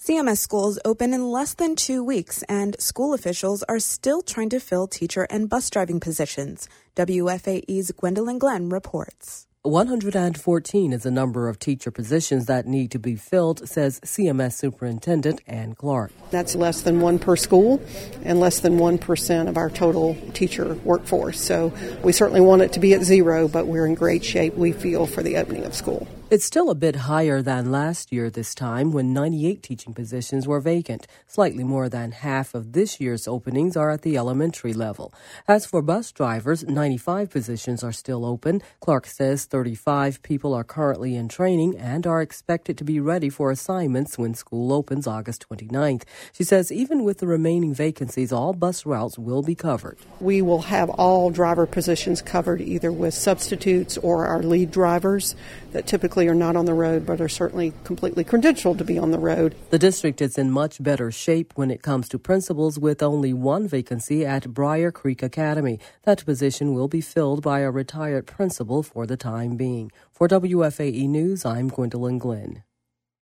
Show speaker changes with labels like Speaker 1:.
Speaker 1: CMS schools open in less than 2 weeks, and school officials are still trying to fill teacher and bus driving positions. WFAE's Gwendolyn Glenn reports.
Speaker 2: 114 is the number of teacher positions that need to be filled, says CMS Superintendent Ann Clark.
Speaker 3: That's less than one per school and less than 1% of our total teacher workforce. So we certainly want it to be at zero, but we're in great shape, we feel, for the opening of school.
Speaker 2: It's still a bit higher than last year this time, when 98 teaching positions were vacant. Slightly more than half of this year's openings are at the elementary level. As for bus drivers, 95 positions are still open. Clark says 35 people are currently in training and are expected to be ready for assignments when school opens August 29th. She says even with the remaining vacancies, all bus routes will be covered.
Speaker 3: We will have all driver positions covered, either with substitutes or our lead drivers that typically are not on the road but are certainly completely credentialed to be on the road.
Speaker 2: The district is in much better shape when it comes to principals, with only one vacancy at Briar Creek Academy. That position will be filled by a retired principal for the time being. For WFAE News, I'm Gwendolyn Glenn.